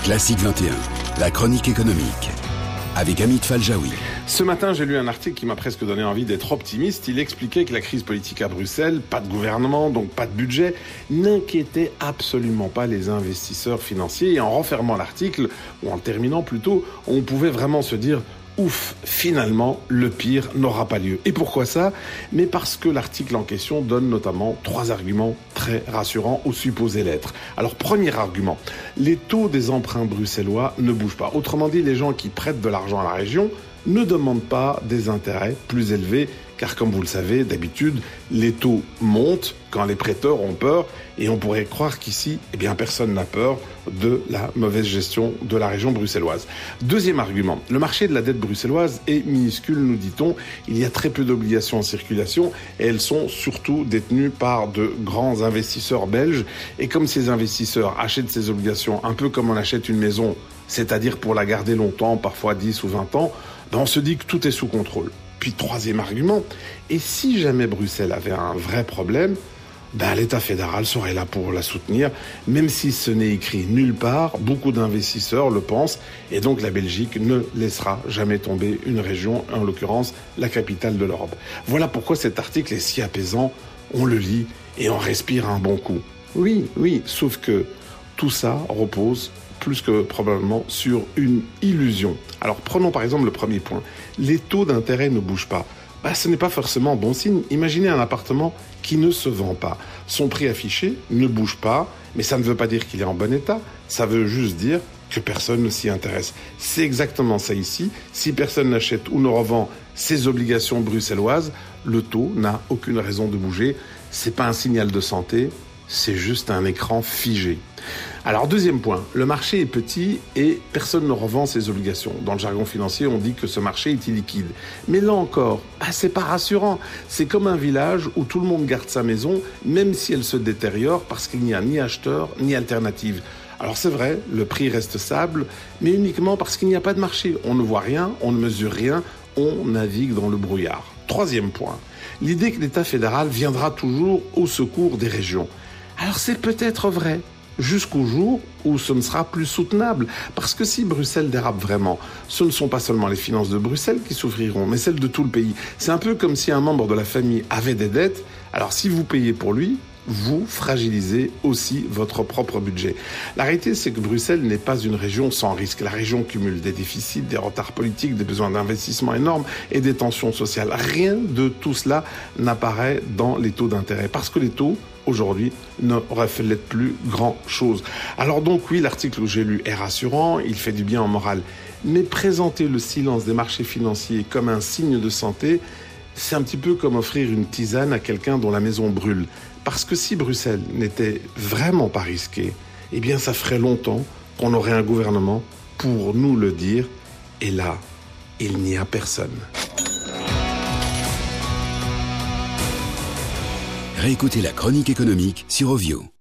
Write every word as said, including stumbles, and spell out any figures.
Classique vingt et un, la chronique économique, avec Amit Faljaoui. Ce matin, j'ai lu un article qui m'a presque donné envie d'être optimiste. Il expliquait que la crise politique à Bruxelles, pas de gouvernement, donc pas de budget, n'inquiétait absolument pas les investisseurs financiers. Et en refermant l'article, ou en le terminant plutôt, on pouvait vraiment se dire « Ouf, finalement, le pire n'aura pas lieu ». Et pourquoi ça ? Mais parce que l'article en question donne notamment trois arguments très rassurants aux supposés l'être. Alors, premier argument, les taux des emprunts bruxellois ne bougent pas. Autrement dit, les gens qui prêtent de l'argent à la région ne demandent pas des intérêts plus élevés, car comme vous le savez, d'habitude, les taux montent quand les prêteurs ont peur, et on pourrait croire qu'ici, eh bien, personne n'a peur de la mauvaise gestion de la région bruxelloise. Deuxième argument, le marché de la dette bruxelloise est minuscule, nous dit-on. Il y a très peu d'obligations en circulation, et elles sont surtout détenues par de grands investisseurs belges. Et comme ces investisseurs achètent ces obligations un peu comme on achète une maison, c'est-à-dire pour la garder longtemps, parfois dix ou vingt ans, ben on se dit que tout est sous contrôle. Puis troisième argument, et si jamais Bruxelles avait un vrai problème, ben l'État fédéral serait là pour la soutenir, même si ce n'est écrit nulle part, beaucoup d'investisseurs le pensent, et donc la Belgique ne laissera jamais tomber une région, en l'occurrence la capitale de l'Europe. Voilà pourquoi cet article est si apaisant, on le lit et on respire un bon coup. Oui, oui, sauf que tout ça repose plus que probablement sur une illusion. Alors prenons par exemple le premier point. Les taux d'intérêt ne bougent pas. Bah, ce n'est pas forcément bon signe. Imaginez un appartement qui ne se vend pas. Son prix affiché ne bouge pas, mais ça ne veut pas dire qu'il est en bon état. Ça veut juste dire que personne ne s'y intéresse. C'est exactement ça ici. Si personne n'achète ou ne revend ses obligations bruxelloises, le taux n'a aucune raison de bouger. C'est pas un signal de santé, c'est juste un écran figé. Alors deuxième point, le marché est petit et personne ne revend ses obligations. Dans le jargon financier, on dit que ce marché est illiquide. Mais là encore, bah, c'est pas rassurant. C'est comme un village où tout le monde garde sa maison, même si elle se détériore parce qu'il n'y a ni acheteur ni alternative. Alors c'est vrai, le prix reste stable, mais uniquement parce qu'il n'y a pas de marché. On ne voit rien, on ne mesure rien, on navigue dans le brouillard. Troisième point, l'idée que l'État fédéral viendra toujours au secours des régions. Alors c'est peut-être vrai, jusqu'au jour où ce ne sera plus soutenable. Parce que si Bruxelles dérape vraiment, ce ne sont pas seulement les finances de Bruxelles qui souffriront, mais celles de tout le pays. C'est un peu comme si un membre de la famille avait des dettes. Alors si vous payez pour lui, vous fragilisez aussi votre propre budget. La réalité, c'est que Bruxelles n'est pas une région sans risque. La région cumule des déficits, des retards politiques, des besoins d'investissement énormes et des tensions sociales. Rien de tout cela n'apparaît dans les taux d'intérêt. Parce que les taux, aujourd'hui, ne reflètent plus grand-chose. Alors donc, oui, l'article que j'ai lu est rassurant, il fait du bien en morale. Mais présenter le silence des marchés financiers comme un signe de santé, c'est un petit peu comme offrir une tisane à quelqu'un dont la maison brûle. Parce que si Bruxelles n'était vraiment pas risquée, eh bien ça ferait longtemps qu'on aurait un gouvernement pour nous le dire. Et là, il n'y a personne. Réécoutez la chronique économique sur Ovio.